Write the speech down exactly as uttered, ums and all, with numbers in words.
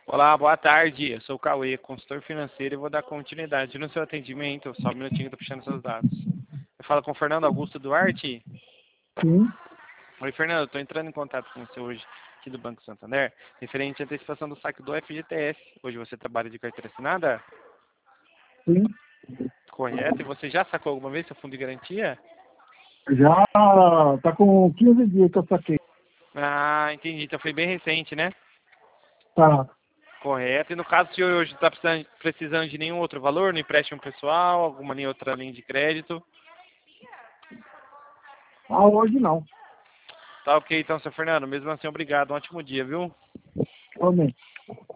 Olá, boa tarde. Eu sou o Cauê, consultor financeiro, e vou dar continuidade no seu atendimento. Só um minutinho, estou puxando seus dados. Eu falo com o Fernando Augusto Duarte. Sim, Oi, Fernando, estou entrando em contato com você hoje, aqui do Banco Santander, referente à antecipação do saque do F G T S. Hoje você trabalha de carteira assinada? sim. Correto. E você já sacou alguma vez seu fundo de garantia? Já tá com quinze dias que eu saquei. Ah, entendi. Então foi bem recente, né? Tá. Correto. E no caso, o senhor hoje está precisando, precisando de nenhum outro valor no empréstimo pessoal, alguma nem outra linha de crédito? Ah, hoje não. Tá ok, então, seu Fernando. Mesmo assim, obrigado. Um ótimo dia, viu? Amém.